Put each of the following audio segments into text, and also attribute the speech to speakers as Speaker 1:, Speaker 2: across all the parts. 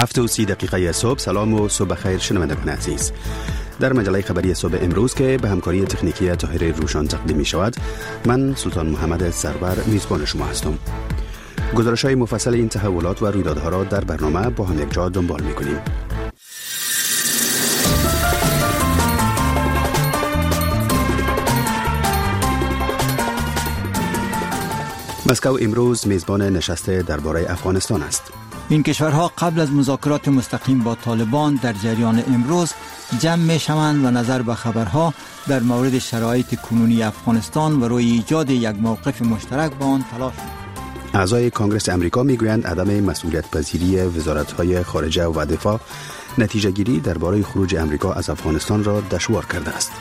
Speaker 1: 7:30 صبح. سلام و صبح خیر شنوندگان عزیز. در مجله خبری صبح امروز که به همکاری تکنیکی طاهر روشان تقدیم می شود، من سلطان محمد سرور میزبان شما هستم. گزارش‌های مفصل این تحولات و رویدادها را در برنامه با هم یک جا دنبال می کنیم. مسکو امروز میزبان نشست درباره افغانستان است.
Speaker 2: این کشورها قبل از مذاکرات مستقیم با طالبان در جریان امروز جمع می شوند و نظر به خبرها در مورد شرایط کنونی افغانستان و روی ایجاد یک موقف مشترک با آن تلاش می کنند.
Speaker 1: اعضای کانگرس امریکا می گویند عدم مسئولیت پذیری وزارت‌های خارجه و دفاع نتیجه گیری درباره خروج امریکا از افغانستان را دشوار کرده است.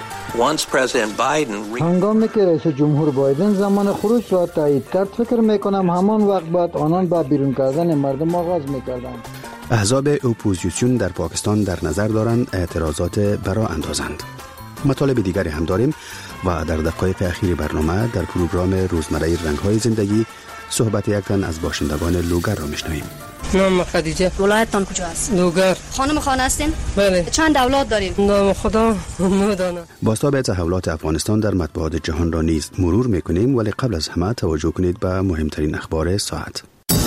Speaker 3: هنگامی که رئیس جمهور بایدن زمان خروج را تایید کرد، فکر میکنم همان وقت بعد آنان با بیرون کردن مردم آغاز میکردند.
Speaker 1: احزاب اپوزیسیون در پاکستان در نظر دارند اعتراضات برا اندازند. مطالب دیگری هم داریم و در دقایق اخیر برنامه در پروگرام روزمره رنگ‌های زندگی صحبت یک تن از باشندگان لوگر را میشنویم.
Speaker 4: نام خدیجه. ولایتتان کجا است؟ لوگر. خانم خانه هستین؟ بله. چند اولاد دارین؟ نام خدا نمیدانم.
Speaker 1: بازتاب تحولات افغانستان در مطبوعات جهان را نیز مرور میکنیم، ولی قبل از همه توجه کنید به مهمترین اخبار ساعت.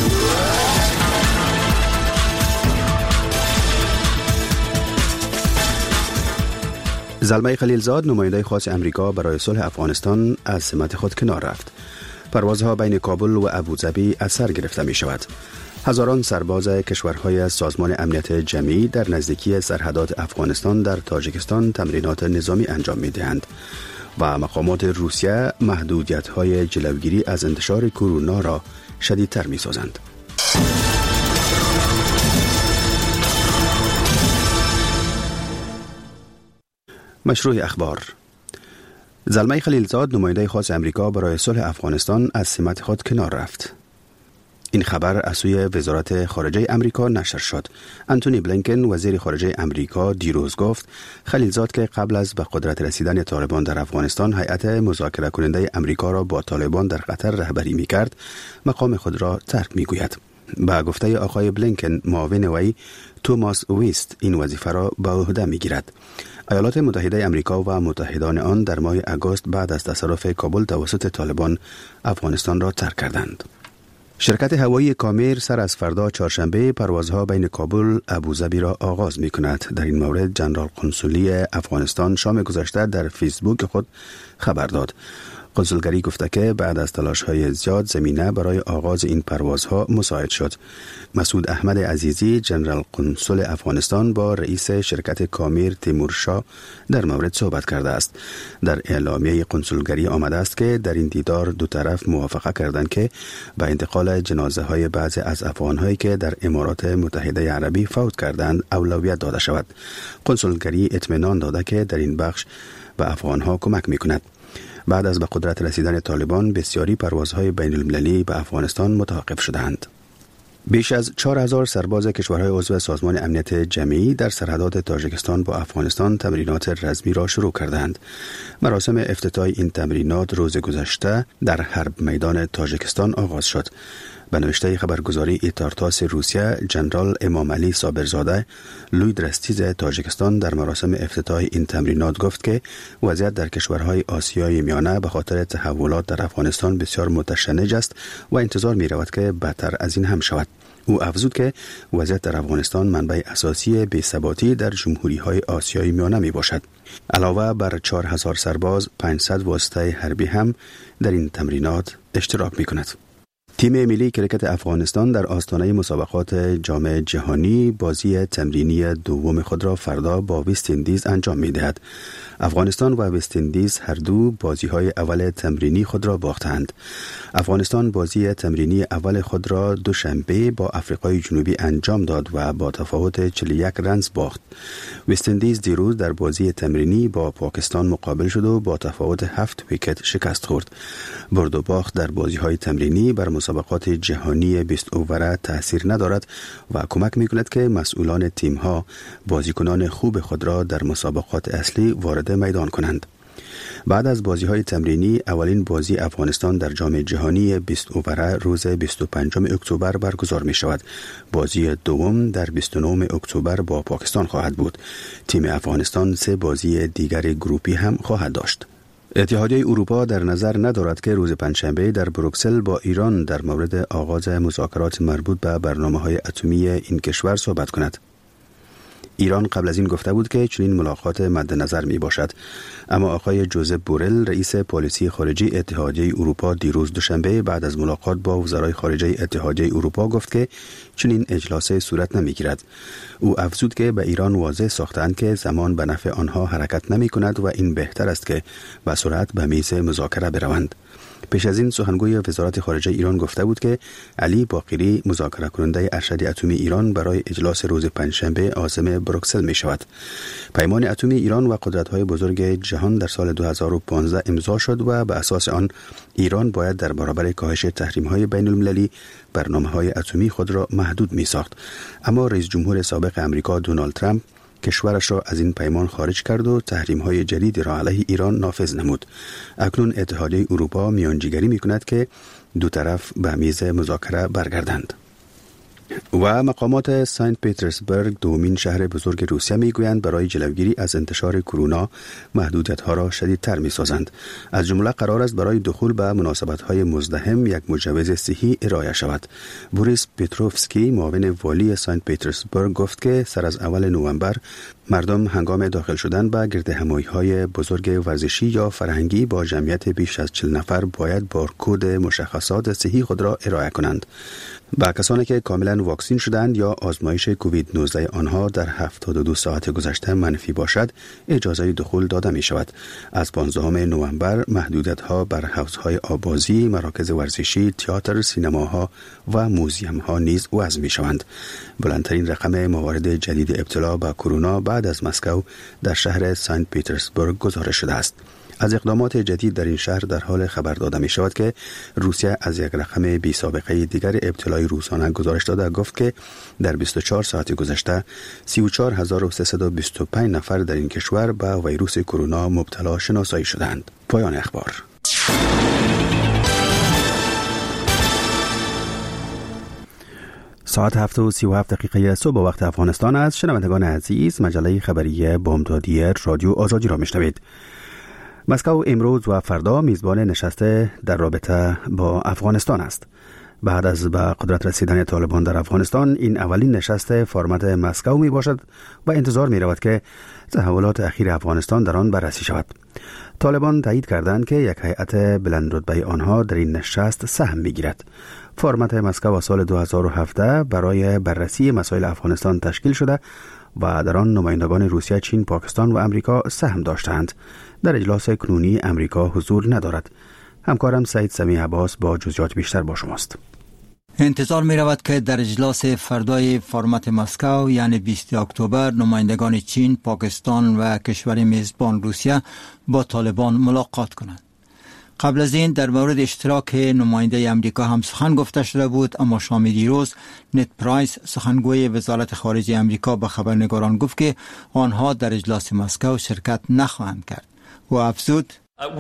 Speaker 1: زلمه خلیلزاد، نماینده خاص امریکا برای صلح افغانستان، از سمت خود کنار رفت. پروازها بین کابل و ابوظبی از سر گرفته می شود. هزاران سرباز کشورهای سازمان امنیت جمعی در نزدیکی سرحدات افغانستان در تاجیکستان تمرینات نظامی انجام می دهند و مقامات روسیه محدودیت‌های جلوگیری از انتشار کرونا را شدیدتر می سازند. مشروع اخبار. زلمه خلیلزاد، نماینده خاص امریکا برای صلح افغانستان، از سمت خود کنار رفت. این خبر از سوی وزارت خارجه امریکا نشر شد. انتونی بلینکن، وزیر خارجه امریکا، دیروز گفت خلیلزاد که قبل از به قدرت رسیدن طالبان در افغانستان هیئت مذاکره کننده امریکا را با طالبان در قطر رهبری می‌کرد، مقام خود را ترک می‌گوید. با گفته آقای بلینکن، معاون وی توماس ویست این وظیفه را به عهده می‌گیرد. ایالات متحده امریکا و متحدان آن در ماه آگوست بعد از تصرف کابل توسط طالبان افغانستان را ترک کردند. شرکت هوایی کامیر سر از فردا چهارشنبه پروازها بین کابل ابوظبی را آغاز می کند. در این مورد جنرال قنسولی افغانستان شام گذشته در فیسبوک خود خبر داد. کنسولگری گفته که بعد از تلاش‌های زیاد زمینه برای آغاز این پروازها مساعد شد. مسعود احمد عزیزی، جنرال قنسول افغانستان، با رئیس شرکت کامیر تیمور شاه در مورد صحبت کرده است. در اعلامیه قنسولگری آمده است که در این دیدار دو طرف موافقه کردند که به انتقال جنازه‌های بعضی از افغان‌هایی که در امارات متحده عربی فوت کردند اولویت داده شود. قنسولگری اطمینان داده که در این بخش به افغان‌ها کمک می‌کند. بعد از به قدرت رسیدن طالبان بسیاری پروازهای بین المللی به افغانستان متوقف شدند. بیش از 4000 سرباز کشورهای عضو سازمان امنیت جمعی در سرحدات تاجیکستان با افغانستان تمرینات رزمی را شروع کردند. مراسم افتتاح این تمرینات روز گذشته در حرب میدان تاجیکستان آغاز شد. به نوشته خبرگزاری ایتارتاس روسیه، جنرال امام علی صابرزاده، لوی درستیز تاجیکستان، در مراسم افتتاح این تمرینات گفت که وضعیت در کشورهای آسیای میانه به خاطر تحولات در افغانستان بسیار متشنج است و انتظار می رود که بدتر از این هم شود. او افزود که وضعیت در افغانستان منبع اساسی بی‌ثباتی در جمهوری‌های آسیای میانه می باشد. علاوه بر 4000 سرباز، 500 واسطه حربی هم در این تمرینات اشتراک می کند. تیم ملی کرکت افغانستان در آستانه مسابقات جام جهانی بازی تمرینی دوم خود را فردا با وست اندیز انجام می‌دهد. افغانستان و وست اندیز هر دو بازی‌های اول تمرینی خود را باختند. افغانستان بازی تمرینی اول خود را دوشنبه با آفریقای جنوبی انجام داد و با تفاوت 41 رنز باخت. وست اندیز دیروز در بازی تمرینی با پاکستان مقابل شد و با تفاوت 7 ویکت شکست خورد. برد و باخت در بازی‌های تمرینی بر مسابقات جهانی 20 اووره تأثیر ندارد و کمک می‌کند که مسئولان تیم‌ها بازیکنان خوب خود را در مسابقات اصلی وارد میدان کنند. بعد از بازی‌های تمرینی، اولین بازی افغانستان در جام جهانی 20 اووره روز 25 اکتبر برگزار می‌شود. بازی دوم در 29 اکتبر با پاکستان خواهد بود. تیم افغانستان 3 بازی دیگر گروپی هم خواهد داشت. اتحادیه اروپا در نظر ندارد که روز پنجشنبه در بروکسل با ایران در مورد آغاز مذاکرات مربوط به برنامه‌های اتمی این کشور صحبت کند. ایران قبل از این گفته بود که چنین ملاقات مد نظر می باشد، اما آقای جوزپ بورل رئیس پالیسی خارجی اتحادیه اروپا دیروز دوشنبه بعد از ملاقات با وزرای خارجه اتحادیه اروپا گفت که چنین اجلاس صورت نمی گیرد. او افزود که به ایران واضح ساختند که زمان به نفع آنها حرکت نمی کند و این بهتر است که به سرعت به میز مذاکره بروند. پیش از این سخنگوی وزارت خارجه ایران گفته بود که علی باقری مذاکره کننده ارشد اتمی ایران برای اجلاس روز پنجشنبه عازم بروکسل می شود. پیمان اتمی ایران و قدرت‌های بزرگ جهان در سال 2015 امضا شد و به اساس آن ایران باید در برابر کاهش تحریم‌های بین‌المللی برنامه‌های اتمی خود را محدود می‌ساخت. اما رئیس جمهور سابق آمریکا دونالد ترامپ کشورش را از این پیمان خارج کرد و تحریم‌های جدید را علیه ایران نافذ نمود. اکنون اتحادیه اروپا میانجیگری می‌کند که دو طرف به میز مذاکره برگردند. و مقامات سنت پترزبورگ دومین شهر بزرگ روسیه میگویند برای جلوگیری از انتشار کرونا محدودیت‌ها را شدیدتر می‌سازند. از جمله قرار است برای دخول به مناسبت‌های مزدحم یک مجوز صحی ارائه شود. بوریس پتروفسکی معاون والی سنت پترزبورگ گفت که سر از اول نوامبر مردم هنگام داخل شدن به گردهمایی‌های بزرگ ورزشی یا فرهنگی با جمعیت بیش از 40 نفر باید بارکد مشخصات صحی خود را ارائه کنند. با کسانی که کاملا واکسین شدند یا آزمایش کووید 19 آنها در 72 ساعت گذشته منفی باشد اجازه دخول داده می شود. از 15 نوامبر محدودیت‌ها بر حوض‌های آبازی، مراکز ورزشی، تئاتر، سینماها و موزیم‌ها نیز وضع می شوند. بلندترین رقم موارد جدید ابتلا به کرونا بعد از مسکو در شهر سنت پترزبورگ گزارش شده است. از اقدامات جدید در این شهر در حال خبر داده می شود که روسیه از یک رقم بی سابقه دیگر ابتلای روزانه گزارش داده گفت که در 24 ساعت گذشته 34325 نفر در این کشور به ویروس کرونا مبتلا شناسایی شدند. پایان اخبار. ساعت 7:37 صبح وقت افغانستان است. شنوندگان عزیز، مجله خبری بامدادی رادیو آزادی را میشنوید. مسکو امروز و فردا میزبان نشست در رابطه با افغانستان است. بعد از به قدرت رسیدن طالبان در افغانستان، این اولین نشست فرمت مسکو می باشد و انتظار می رود که تحولات اخیر افغانستان در آن بررسی شود. طالبان تایید کردند که یک هیئت بلند رتبه آنها در این نشست سهم می گیرد. فرمت مسکو سال 2017 برای بررسی مسائل افغانستان تشکیل شده و در آن نمایندگان روسیه، چین، پاکستان و امریکا سهم داشتند. در اجلاس کنونی امریکا حضور ندارد. همکارم سعید سمیع عباس با جزئیات بیشتر با شماست.
Speaker 2: انتظار می رود که در اجلاس فردای فرمت مسکو یعنی 20 اکتبر نمایندگان چین، پاکستان و کشور میزبان روسیه با طالبان ملاقات کنند. قبل از این در مورد اشتراک نماینده امریکا هم سخن گفته شده بود، اما شام دیروز نت پرایس سخنگوی وزارت خارجه امریکا به خبرنگاران گفت که آنها در اجلاس مسکو شرکت نخواهند کرد و افزود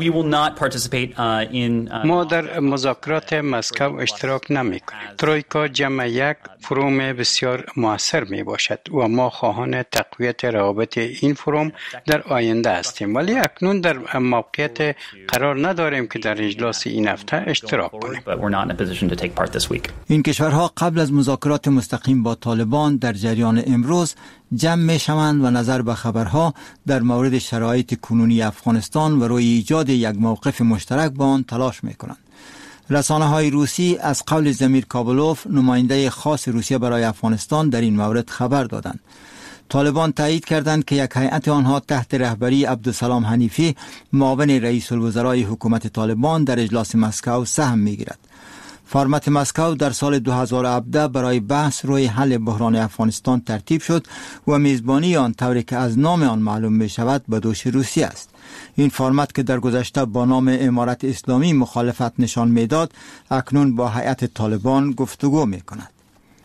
Speaker 5: ما در مذاکرات مسکو اشتراک نمی کنیم. ترویکا جمع یک فروم بسیار موثر می باشد و ما خواهان تقویت روابط این فروم در آینده هستیم، ولی اکنون در موقعیت قرار نداریم که در اجلاس این هفته اشتراک کنیم.
Speaker 2: این کشورها قبل از مذاکرات مستقیم با طالبان در جریان امروز جمع می شوند و نظر به خبرها در مورد شرایط کنونی افغانستان و روی ایجاد یک موقف مشترک با آن تلاش می کنند. رسانه های روسی از قول زمیر کابلوف، نماینده خاص روسیه برای افغانستان، در این مورد خبر دادند. طالبان تایید کردند که یک هیئت آنها تحت رهبری عبدالسلام حنیفی، معاون رئیس الوزرای حکومت طالبان، در اجلاس مسکو سهم می گیرد. فرمت مسکو در سال 2017 برای بحث روی حل بحران افغانستان ترتیب شد و میزبانی آن طوری که از نام آن معلوم می شود به دوش روسیه است. این فرمت که در گذشته با نام امارت اسلامی مخالفت نشان می داد، اکنون با هیئت طالبان گفتگو می کند.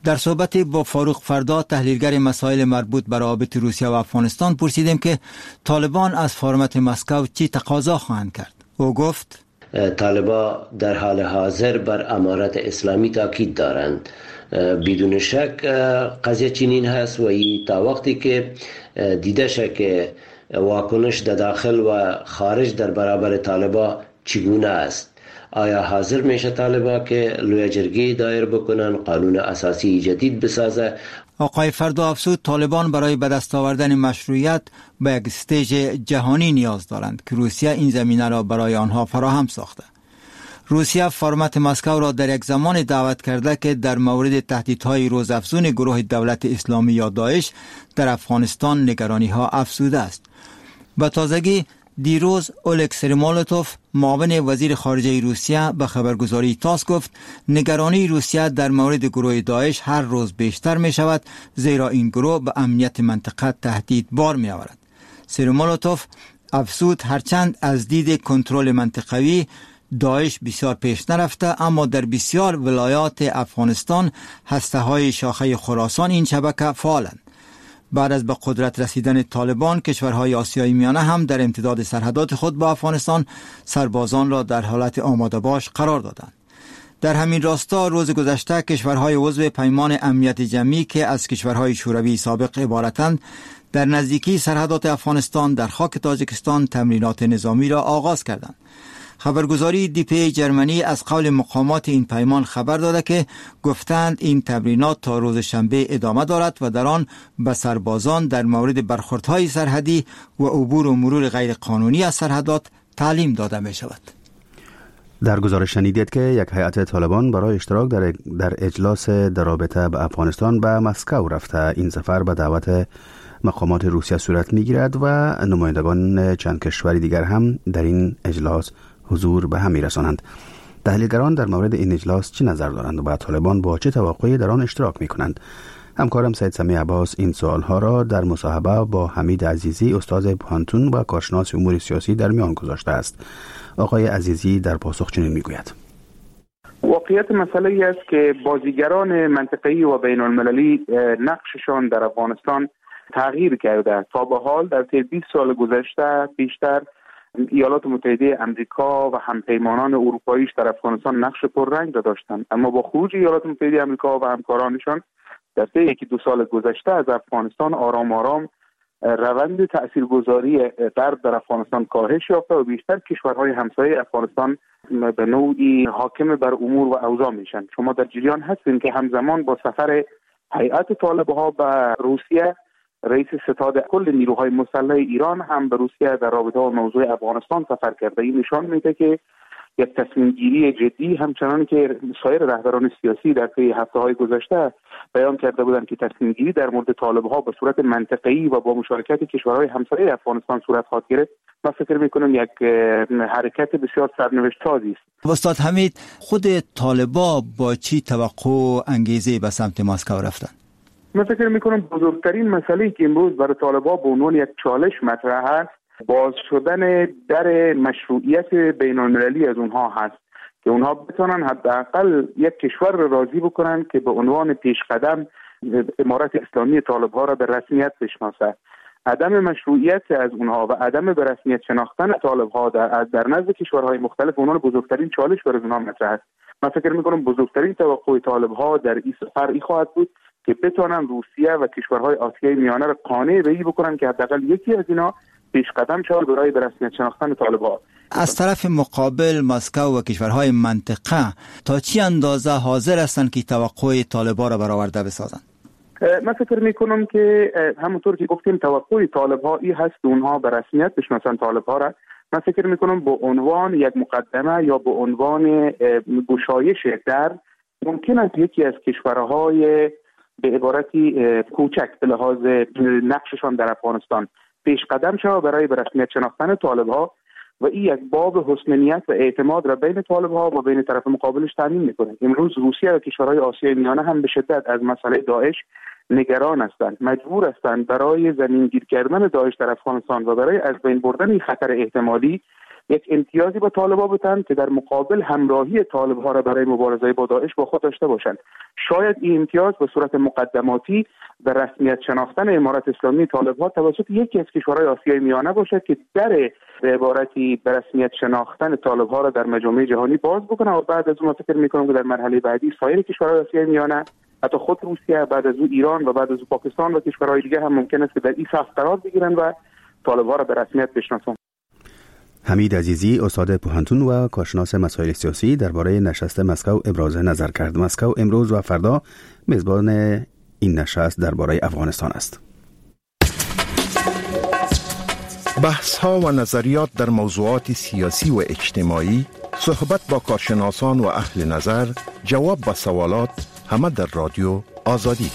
Speaker 2: در صحبت با فاروق فردا تحلیلگر مسائل مربوط به روابط روسیه و افغانستان پرسیدیم که طالبان از فرمت مسکو چی تقاضا خواهند کرد. او گفت
Speaker 6: طالبان در حال حاضر بر امارت اسلامی تاکید دارند. بدون شک قضیه چنین هست و تا وقتی که دیده شد که واکنش در داخل و خارج در برابر طالبان چگونه است، آیا حاضر میشه طالبان که لوی جرگه دایر بکنن، قانون اساسی جدید بسازه؟
Speaker 2: آقای فردا افزود طالبان برای به دست آوردن مشروعیت به یک استیج جهانی نیاز دارند که روسیه این زمینه را برای آنها فراهم ساخته. روسیه فرمت مسکو را در یک زمان دعوت کرده که در مورد تهدیدهای روزافزون گروه دولت اسلامی یا داعش در افغانستان نگرانی‌ها افزوده است. به تازگی دیروز اولگ سریمولوتوف معاون وزیر خارجه روسیه به خبرگزاری تاس گفت نگرانی روسیه در مورد گروه داعش هر روز بیشتر می شود، زیرا این گروه به امنیت منطقه تهدید بار می آورد. سریمولوتوف افزود هرچند از دید کنترل منطقوی داعش بسیار پیش نرفته، اما در بسیار ولایات افغانستان هسته‌های شاخه خراسان این شبکه فعالند. بعد از به قدرت رسیدن طالبان، کشورهای آسیای میانه هم در امتداد سرحدات خود با افغانستان سربازان را در حالت آماده باش قرار دادند. در همین راستا روز گذشته کشورهای عضو پیمان امنیت جمعی که از کشورهای شوروی سابق عبارتند، در نزدیکی سرحدات افغانستان در خاک تاجیکستان تمرینات نظامی را آغاز کردند. خبرگزاری دیپی جرمنی از قول مقامات این پیمان خبر داده که گفتند این تمرینات تا روز شنبه ادامه دارد و در آن به سربازان در مورد برخوردهای سرحدی و عبور و مرور غیر قانونی از سرحدات تعلیم داده می شود.
Speaker 1: در گزارش شنیدید که یک هیئت طالبان برای اشتراک در اجلاس در رابطه به افغانستان به مسکو رفته. این سفر به دعوت مقامات روسیه صورت می گیرد و نمایندگان چند کشور دیگر هم در این اجلاس حضور به هم می رسانند. تحلیلگران در مورد این اجلاس چه نظر دارند و طالبان با چه توقعی در آن اشتراک می کنند؟ همکارم سید سمیع عباس این سوالها را در مصاحبه با حمید عزیزی استاد پانتون و کارشناس امور سیاسی در میان گذاشته است. آقای عزیزی در پاسخ چنین می گوید:
Speaker 7: واقعیت مسئله ای است که بازیگران منطقه‌ای و بین المللی نقششان در افغانستان تغییر کرده. تا به حال در طی 20 سال گذشته بیشتر ایالات متحده امریکا و همپیمانان اروپاییش در افغانستان نقش پررنگ داشتند، اما با خروج ایالات متحده امریکا و همکارانشان در طی 1-2 سال گذشته از افغانستان آرام آرام روند تاثیرگذاری غرب در افغانستان کاهش یافته و بیشتر کشورهای همسایه افغانستان به نوعی حاکم بر امور و اوضاع میشن. شما در جریان هستین که همزمان با سفر هیئت طالبها به روسیه، رئیس ستاد کل نیروهای مسلح ایران هم به روسیه در رابطه با موضوع افغانستان سفر کرده. این نشان میده که یک تصمیم گیری جدی، همچنان که سایر رهبران سیاسی در طی هفته‌های گذشته بیان کرده بودند که تصمیم گیری در مورد طالبها به صورت منطقه‌ای و با مشارکت کشورهای همسایه افغانستان صورت خواهد گرفت. من فکر می‌کنم یک حرکت بسیار سرنوشت سازی است.
Speaker 2: استاد حمید، خود طالبا با چی توقع و انگیزه به سمت مسکو رفتن؟
Speaker 7: من فکر می‌کنم بزرگترین مسئله‌ای که امروز برای طالبا به عنوان یک چالش مطرح است، باز شدن در مشروعیت بین‌المللی از اونها هست که اونها بتونن حداقل یک کشور را راضی بکنن که به عنوان پیشقدم امارت اسلامی طالب‌ها را به رسمیت بشناسه. عدم مشروعیت از اونها و عدم به رسمیت شناختن طالب‌ها در نزد کشورهای مختلف عنوان بزرگترین چالش برای اونها مطرح است. من فکر می‌کنم بزرگترین توقع طالب‌ها در این سفر خواهد بود که بتونن روسیه و کشورهای آسیای میانه را قانع به این بکنن که حداقل یکی از اینا پیش قدم شود برای به رسمیت شناختن طالب‌ها.
Speaker 2: از طرف مقابل مسکو و کشورهای منطقه تا چی اندازه حاضر هستند که توقع طالب‌ها را برآورده بسازند؟
Speaker 7: من فکر می‌کنم که همونطور که گفتیم توقع طالب‌ها این هست اونها به رسمیت بشناسن طالب‌ها را. من فکر می‌کنم به عنوان یک مقدمه یا به عنوان گشایش در ممکن است یکی از کشورهای به عبارتی کوچک به لحاظ نقششان در افغانستان پیش قدم شود برای به رسمیت شناختن طالب‌ها و این یک باب حسن نیت و اعتماد را بین طالب‌ها و بین طرف مقابلش تامین می‌کنه. امروز روسیه و کشورهای آسیای میانه هم به شدت از مسئله داعش نگران هستند، مجبور هستند برای زمینگیر کردن داعش در افغانستان و برای از بین بردن این خطر احتمالی یک امتیازی به طالبان بدن که در مقابل همراهی طالب‌ها را برای مبارزه با داعش با خود داشته باشند. شاید این امتیاز به صورت مقدماتی و رسمیت شناختن امارت اسلامی طالب‌ها توسط یکی از کشورهای آسیای میانه باشد که در به عبارتی به رسمیت شناختن طالب‌ها را در مجامع جهانی باز بکنه و بعد از اون فکر می‌کنم که در مرحله بعدی سایر کشورهای آسیای میانه، حتی خود روسیه، بعد از اون ایران و بعد از اون پاکستان و کشورهای دیگه هم ممکن است که در این صف قرار بگیرن و طالب‌ها را به رسمیت بشناسند.
Speaker 1: حمید عزیزی استاد پوهنتون و کارشناس مسائل سیاسی درباره نشست مسکو ابراز نظر کرد. مسکو امروز و فردا میزبان این نشست درباره افغانستان است.
Speaker 8: بحث‌ها و نظریات در موضوعات سیاسی و اجتماعی، صحبت با کارشناسان و اهل نظر، جواب به سوالات، همه در رادیو آزادی.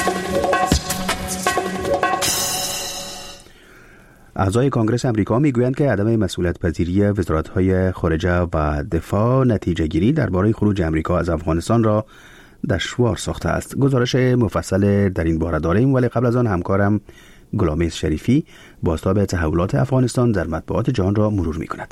Speaker 1: اعضای کنگره امریکا میگویند که عدم مسئولیت پذیری وزارت‌های خارجه و دفاع نتیجه گیری درباره خروج امریکا از افغانستان را دشوار ساخته است. گزارش مفصل در این باره داریم، ولی قبل از آن همکارم گلامیز شریفی بازتاب تحولات افغانستان در مطبوعات جهان را مرور می‌کند.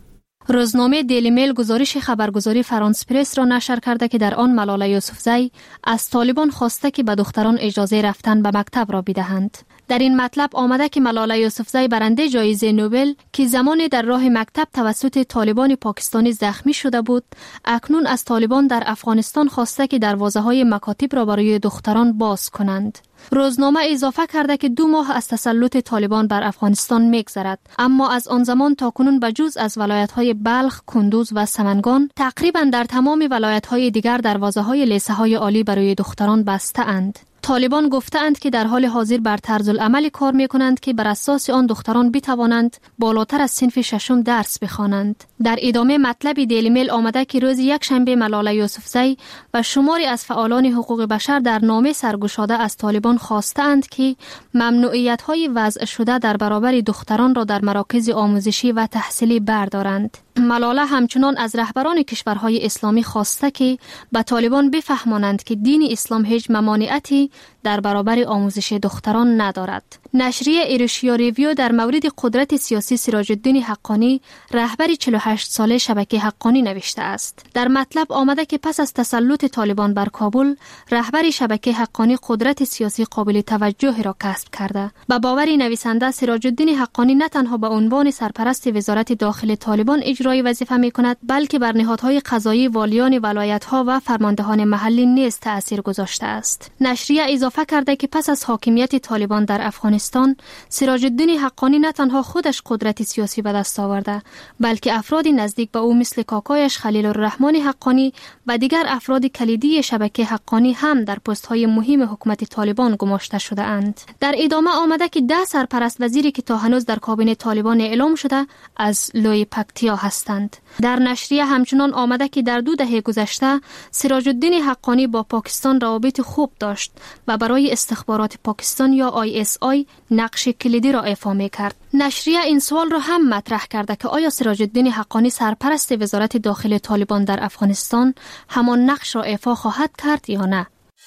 Speaker 9: روزنامه دیلی میل گزارش خبرگزاری فرانس پرس را نشر کرده که در آن ملاله یوسفزی از طالبان خواسته که به دختران اجازه رفتن به مکتب را بدهند. در این مطلب آمده که ملاله یوسفزی برنده جایزه نوبل که زمانی در راه مکتب توسط طالبان پاکستانی زخمی شده بود، اکنون از طالبان در افغانستان خواسته که دروازه‌های مکاتب را برای دختران باز کنند. روزنامه اضافه کرده که 2 ماه از تسلط طالبان بر افغانستان می‌گذرد، اما از آن زمان تا کنون بجز از ولایت‌های بلخ، کندوز و سمنگان تقریباً در تمام ولایت‌های دیگر دروازه‌های لیسه‌های عالی برای دختران بسته اند. طالبان گفتند که در حال حاضر بر طرز العمل کار می‌کنند که بر اساس آن دختران بتوانند بالاتر از صنف ششم درس بخوانند. در ادامه مطلب دیلی میل آمده که روز یکشنبه ملاله یوسفزی و شماری از فعالان حقوق بشر در نامه سرگشاده از طالبان خواستند که ممنوعیت‌های وضع شده در برابر دختران را در مراکز آموزشی و تحصیلی بردارند. ملاله همچنان از رهبران کشورهای اسلامی خواسته که به طالبان بفهمانند که دین اسلام هیچ ممانعتی در برابر آموزش دختران ندارد. نشریه ایروشیا ریویو در مورد قدرت سیاسی سراج الدین حقانی، رهبر 48 ساله شبکه حقانی نوشته است. در مطلب آمده که پس از تسلط طالبان بر کابل، رهبر شبکه حقانی قدرت سیاسی قابل توجه را کسب کرده. به باور نویسنده، سراج الدین حقانی نه تنها به عنوان سرپرست وزارت داخل طالبان اجرای وظیفه می‌کند، بلکه بر نهادهای قضایی، والیان ولایت‌ها و فرماندهان محلی نیز تأثیر گذاشته است. نشریه اضافه کرده که پس از حاکمیت طالبان در افغانستان، سراج الدین حقانی نه تنها خودش قدرت سیاسی به دست آورده، بلکه افراد نزدیک به او مثل کاکایش خلیل الرحمن حقانی و دیگر افراد کلیدی شبکه حقانی هم در پست‌های مهم حکومت طالبان گماشته شده اند. در ادامه آمده که 10 سرپرست وزیری که تا هنوز در کابینه طالبان اعلام شده از لوی پکتیا هستند. در نشریه همچنان آمده که در 2 دهه گذشته سراج الدین حقانی با پاکستان روابط خوب داشت و برای استخبارات پاکستان یا ISI نقش کلیدی را ایفا می‌کرد. نشریه این سوال را هم مطرح کرده که آیا سراج الدین حقانی سرپرست وزارت داخل طالبان در افغانستان همان نقش را ایفا خواهد کرد یا نه؟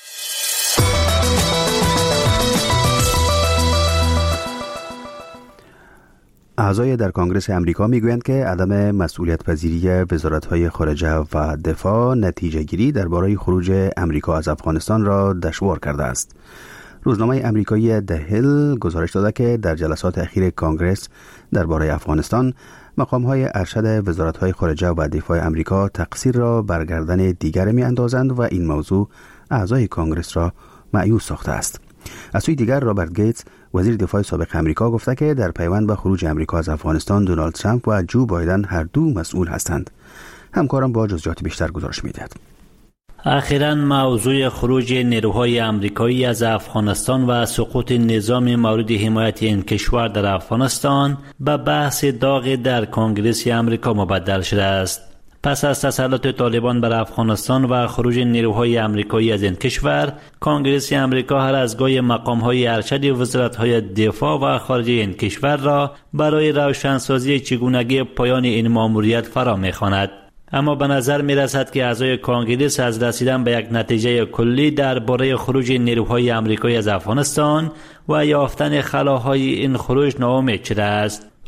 Speaker 1: اعضای در کنگره امریکا میگویند که عدم مسئولیت پذیری وزارت‌های خارجه و دفاع نتیجه گیری درباره خروج امریکا از افغانستان را دشوار کرده است. روزنامه امریکایی The Hill گزارش داده که در جلسات اخیر کنگرس درباره افغانستان، مقام‌های ارشد وزارت‌های خارجه و دفاع امریکا تقصیر را بر گردن دیگر می‌اندازند و این موضوع اعضای کنگرس را مایوس ساخته است. از سوی دیگر رابرت گیتس وزیر دفاع سابق امریکا گفته که در پیوند به خروج امریکا از افغانستان دونالد ترامپ و جو بایدن هر دو مسئول هستند. همکارم با جزئیات بیشتر گزارش می‌دهد.
Speaker 10: اخیراً موضوع خروج نیروهای امریکایی از افغانستان و سقوط نظام مورد حمایت این کشور در افغانستان به بحث داغ در کنگره امریکا مبدل شده است. پس از تسلط طالبان بر افغانستان و خروج نیروهای امریکایی از این کشور، کنگره امریکا هر از گاهی مقام‌های ارشد وزارت‌های دفاع و خارجه این کشور را برای روشنسازی چگونگی پایان این مأموریت فرا می‌خواند. اما به نظر می رسد که اعضای کنگره از رسیدن به یک نتیجه کلی درباره خروج نیروهای امریکایی از افغانستان و یافتن خلاهای این خروج ناامید شده است.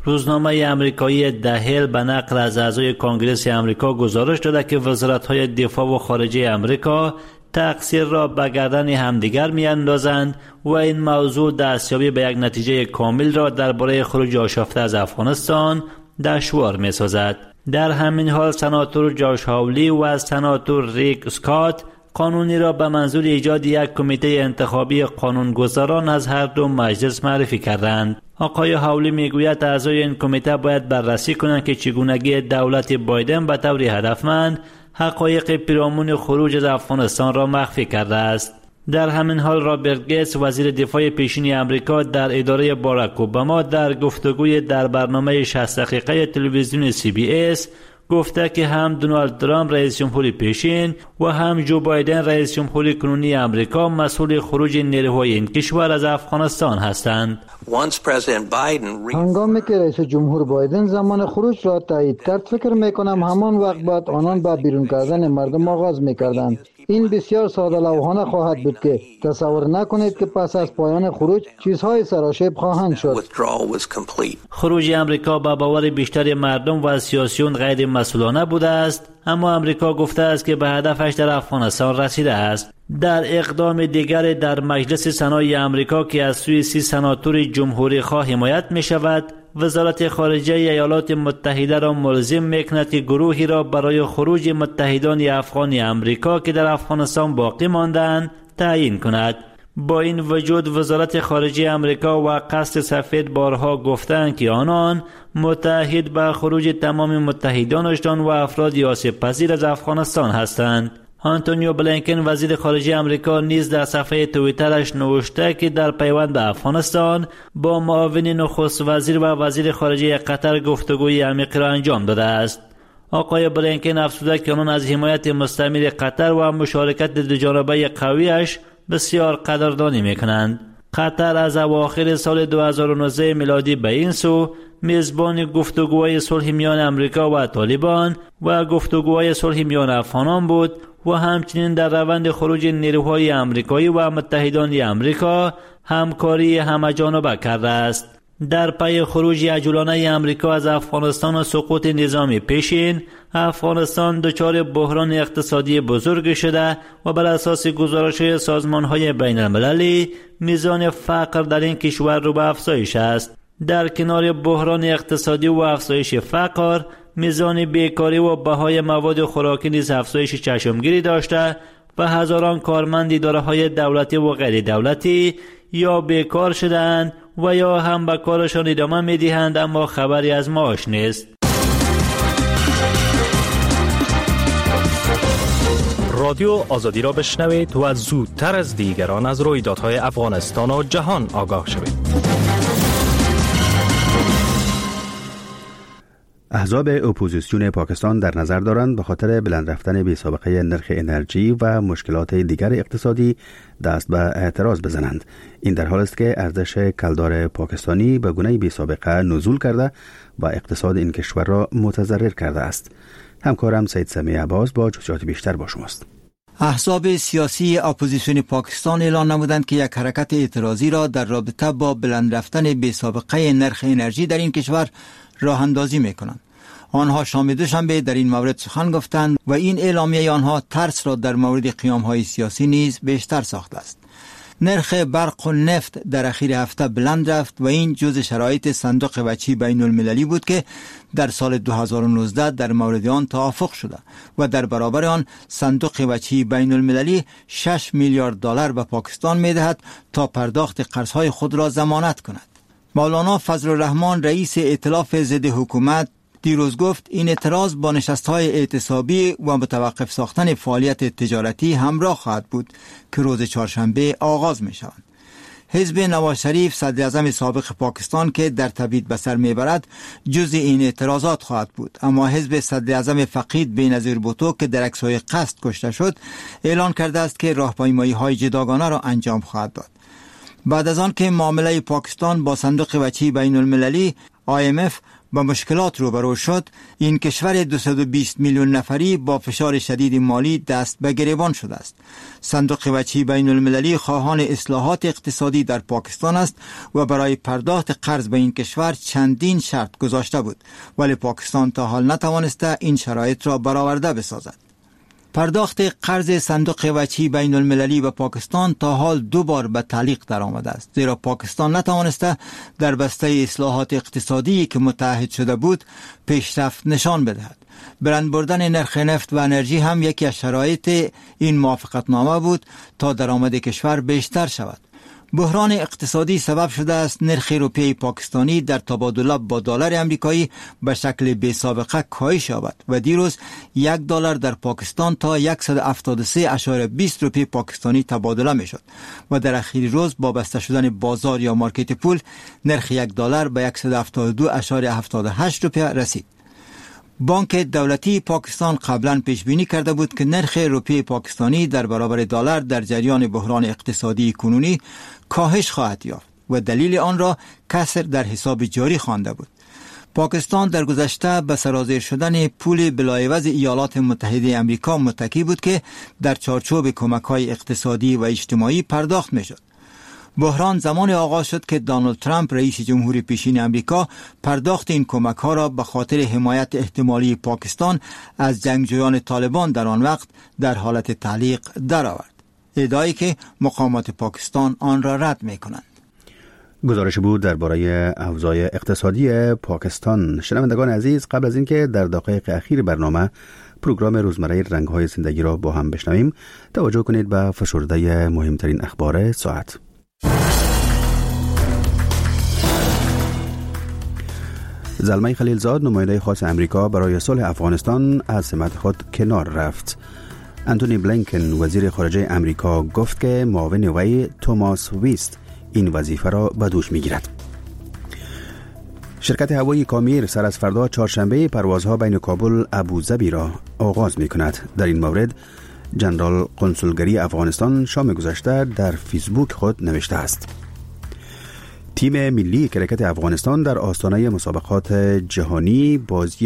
Speaker 10: روزنامه آمریکایی دهیل به نقل از اعضای کنگره آمریکا گزارش داده که وزارت‌های دفاع و خارجه آمریکا تقصیر را به گردن همدیگر می‌اندازند و این موضوع دستیابی به یک نتیجه کامل را درباره خروج آشفته از افغانستان دشوار می‌سازد. در همین حال سناتور جاش هاولی و سناتور ریک اسکات قانونی را به منظور ایجاد یک کمیته انتخابی قانونگذاران از هر دو مجلس معرفی کردند. آقای هاولی میگوید اعضای این کمیته باید بررسی کنند که چگونگی دولت بایدن به طور هدفمند حقایق پیرامون خروج از افغانستان را مخفی کرده است. در همین حال رابرت گیتس وزیر دفاع پیشین آمریکا در اداره باراک اوباما در گفتگوی در برنامه 60 دقیقه تلویزیون CBS گفته که هم دونالد ترامپ رئیس جمهوری پیشین و هم جو بایدن رئیس جمهوری کنونی آمریکا مسئول خروج نیروهای این کشور از افغانستان هستند.
Speaker 3: هنگامی که رئیس جمهور بایدن زمان خروج را تایید کرد، فکر میکنم همان وقت بعد آنان با بیرون کردن مردم آغاز میکردند. این بسیار ساده لوحانه خواهد بود که تصور نکنید که پس از پایان خروج چیزهای سراشیب خواهند شد.
Speaker 10: خروج امریکا با باور بیشتر مردم و سیاسیون غیر مسئولانه بوده است، اما امریکا گفته است که به هدفش در افغانستان رسیده است. در اقدام دیگر در مجلس سنای امریکا که از سوی 30 سناتور جمهوری خواه حمایت می شود، وزارت خارجه ایالات متحده را ملزم می‌کند که گروهی را برای خروج متحدان افغان امریکا که در افغانستان باقی ماندند تعیین کند. با این وجود وزارت خارجه امریکا و قصد سفید بارها گفتند که آنان متحد به خروج تمام متحدانشان و افراد آسیب پذیر از افغانستان هستند. آنتونیو بلینکن وزیر خارجه امریکا نیز در صفحه توییترش نوشته که در پیوند به افغانستان با معاون نخست وزیر و وزیر خارجه قطر گفتگوی عمیق را انجام داده است. آقای بلینکن افزوده که آنان از حمایت مستمر قطر و مشارکت دوجانبه قویش بسیار قدردانی میکنند. قطر از اواخر سال 2019 میلادی به این سو میزبان گفتگوهای صلح میان امریکا و طالبان و گفتگوهای صلح میان افغانان بود و همچنین در روند خروج نیروهای امریکایی و متحدان امریکا همکاری همه‌جانبه کرده است. در پی خروج عجولانه امریکا از افغانستان و سقوط نظام پیشین، افغانستان دچار بحران اقتصادی بزرگ شده و بر اساس گزارش‌های سازمان‌های بین‌المللی میزان فقر در این کشور رو به افزایش است. در کنار بحران اقتصادی و افزایش فقر، میزان بیکاری و بهای مواد خوراکی نیز افزایش چشمگیری داشته و هزاران کارمند اداره‌های دولتی و غیر دولتی یا بیکار شدند و یا هم به کارشان ادامه می‌دهند اما خبری از معاش نیست.
Speaker 11: رادیو آزادی را بشنوید و زودتر از دیگران از رویدادهای افغانستان و جهان آگاه شوید.
Speaker 1: احزاب اپوزیسیون پاکستان در نظر دارند به خاطر بلند رفتن بی‌سابقه نرخ انرژی و مشکلات دیگر اقتصادی دست به اعتراض بزنند. این در حالی است که ارزش کلدار پاکستانی به گونه بی‌سابقه نزول کرده و اقتصاد این کشور را متضرر کرده است. همکارم سید سمیع عباس با جزئیات بیشتر با شماست.
Speaker 2: احزاب سیاسی اپوزیسیون پاکستان اعلان نمودند که یک حرکت اعتراضی را در رابطه با بلند رفتن بی‌سابقه نرخ انرژی در این کشور راه اندازی میکنند. آنها شام دوشنبه در این مورد سخن گفتند و این اعلامیه آنها ترس را در مورد قیام‌های سیاسی نیز بیشتر ساخته است. نرخ برق و نفت در اخیر هفته بلند رفت و این جزء شرایط صندوق وجهی بین المللی بود که در سال 2019 در مورد آن توافق شده و در برابر آن صندوق وجهی بین المللی 6 میلیارد دلار به پاکستان می‌دهد تا پرداخت قرض‌های خود را ضمانت کند. مولانا فضل الرحمن رئیس ائتلاف ضد حکومت دیروز گفت این اعتراض با نشست‌های اعتصابی و متوقف ساختن فعالیت تجارتی همراه خواهد بود که روز چهارشنبه آغاز می‌شوند. حزب نواز شریف صدر اعظم سابق پاکستان که در تبعید به سر میبرد جزء این اعتراضات خواهد بود، اما حزب صدر اعظم فقید بینظیر بوتو که در عکس‌های قصد کشته شد اعلان کرده است که راهپیمایی‌های جداگانه را انجام خواهد داد. بعد از آن که معامله پاکستان با صندوق وجهی بین المللی IMF با مشکلات روبرو شد، این کشور 220 میلیون نفری با فشار شدید مالی دست به گریبان شده است. صندوق وجهی بین المللی خواهان اصلاحات اقتصادی در پاکستان است و برای پرداخت قرض به این کشور چندین شرط گذاشته بود، ولی پاکستان تا حال نتوانسته این شرایط را برآورده بسازد. پرداخت قرض صندوق وجهی بین المللی به پاکستان تا حال 2 بار به تعلیق در آمده است، زیرا پاکستان نتوانسته در بسته اصلاحات اقتصادی که متعهد شده بود پیشرفت نشان بدهد. بلند بردن نرخ نفت و انرژی هم یکی از شرایط این موافقتنامه بود تا درآمد کشور بیشتر شود. بحران اقتصادی سبب شده است نرخ روپیه پاکستانی در تبادله با دلار آمریکایی به شکل بی سابقه کاهش یابد و دیروز $1 در پاکستان تا 173.20 روپیه پاکستانی تبادله می شد و در اخیر روز با بسته شدن بازار یا مارکت پول نرخ $1 به 172.78 روپیه رسید. بانک دولتی پاکستان قبلا پیش بینی کرده بود که نرخ روپیه پاکستانی در برابر دلار در جریان بحران اقتصادی کنونی کاهش خواهد یافت و دلیل آن را کسر در حساب جاری خوانده بود. پاکستان در گذشته به سرازیر شدن پول بلایوز ایالات متحده آمریکا متکی بود که در چارچوب کمک‌های اقتصادی و اجتماعی پرداخت می‌شد. بحران زمان آغاز شد که دونالد ترامپ رئیس جمهوری پیشین آمریکا پرداخت این کمک‌ها را به خاطر حمایت احتمالی پاکستان از جنگجویان طالبان در آن وقت در حالت تعلیق درآورد، ادعایی که مقامات پاکستان آن را رد می‌کنند.
Speaker 1: گزارش بود درباره اوضاع اقتصادی پاکستان. شنوندگان عزیز، قبل از اینکه در دقایق اخیر برنامه پروگرام روزمره رنگ‌های زندگی را با هم بشنویم، توجه کنید به فشرده مهمترین اخبار ساعت. زلمه خلیلزاد، نماینده خاص امریکا برای صلح افغانستان، از سمت خود کنار رفت. انتونی بلینکن، وزیر خارجه امریکا، گفت که معاون وی توماس ویست این وظیفه را به دوش می‌گیرد. شرکت هوایی کامیر سر از فردا چهارشنبه پروازها بین کابل ابوظبی را آغاز می‌کند. در این مورد جنرال قنسولگری افغانستان شام گذشته در فیسبوک خود نوشته است: تیم ملی کرکت افغانستان در آستانه مسابقات جهانی بازی